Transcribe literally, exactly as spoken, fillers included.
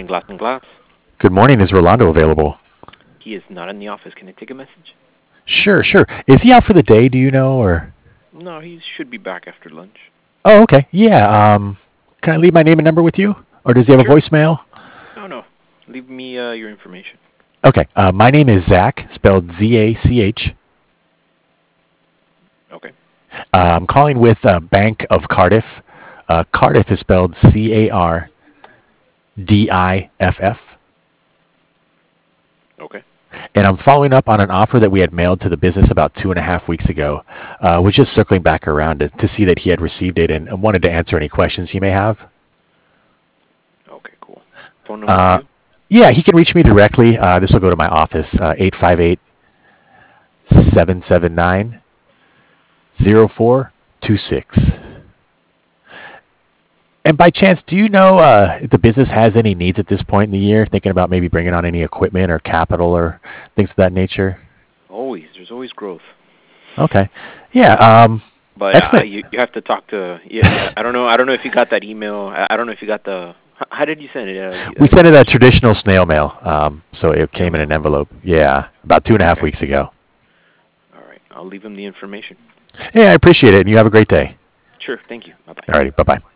morning, Glass and Glass. Good morning. Is Rolando available? He is not in the office. Can I take a message? Sure, sure. Is he out for the day? Do you know, or? No, he should be back after lunch. Oh, okay. Yeah. Um, can I leave my name and number with you, or does he have a Sure. voicemail? No, no. Leave me uh, your information. Okay. Uh, my name is Zach, spelled Z A C H. Okay. Uh, I'm calling with uh, Bank of Cardiff. Uh, Cardiff is spelled C A R D I F F. Okay. And I'm following up on an offer that we had mailed to the business about two and a half weeks ago. Uh, was just circling back around to, to see that he had received it and, and wanted to answer any questions he may have. Okay, cool. Phone number for Uh, you? yeah, he can reach me directly. Uh, this will go to my office, uh, eight five eight, seven seven nine, zero four two six. And by chance, do you know uh, if the business has any needs at this point in the year, thinking about maybe bringing on any equipment or capital or things of that nature? Always. There's always growth. Okay. Yeah. Um, But uh, excellent. you you have to talk to. Yeah, I don't know. I don't know if you got that email. I, I don't know if you got the. h- How did you send it? Uh, We uh, sent it a just traditional snail mail, um, so it snail came in mail. an envelope. Yeah, about two and a half Okay. weeks ago. All right. I'll leave him the information. Yeah, I appreciate it, and you have a great day. Sure. Thank you. Bye bye. Alrighty, bye bye.